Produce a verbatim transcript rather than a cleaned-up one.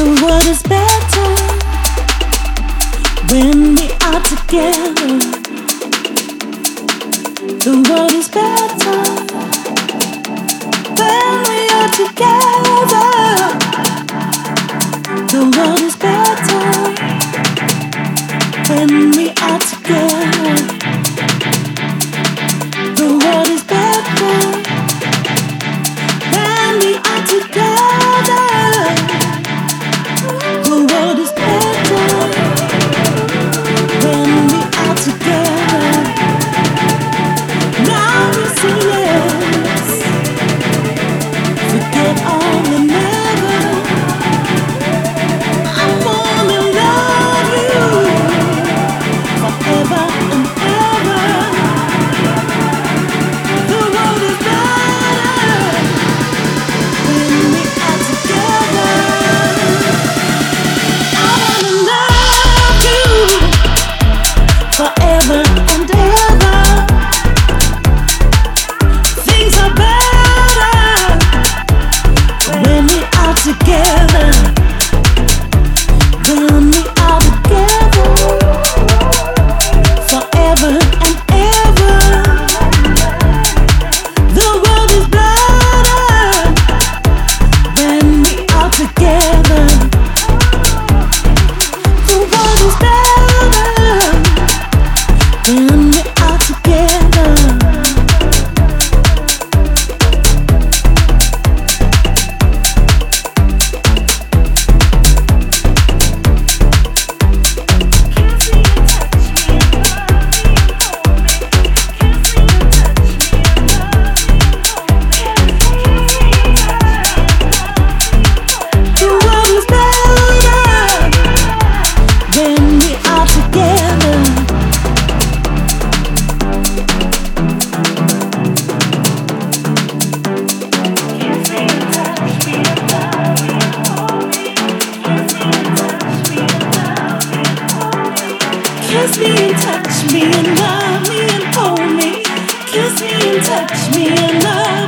The world is better when we are together. The world is better when we are together. The world is better when we are together. The world is better when we are together. The world is better when we are together. Now we say yes. Forget all the never. I wanna love you forever and ever. The world is better when we are together. I wanna love you forever and ever. Things are better when we are together. When we are together forever and ever. The world is better when we are together. The world is better when we are together. The world is better when we are together. Kiss me and touch me and love me and hold me. Kiss me and touch me and love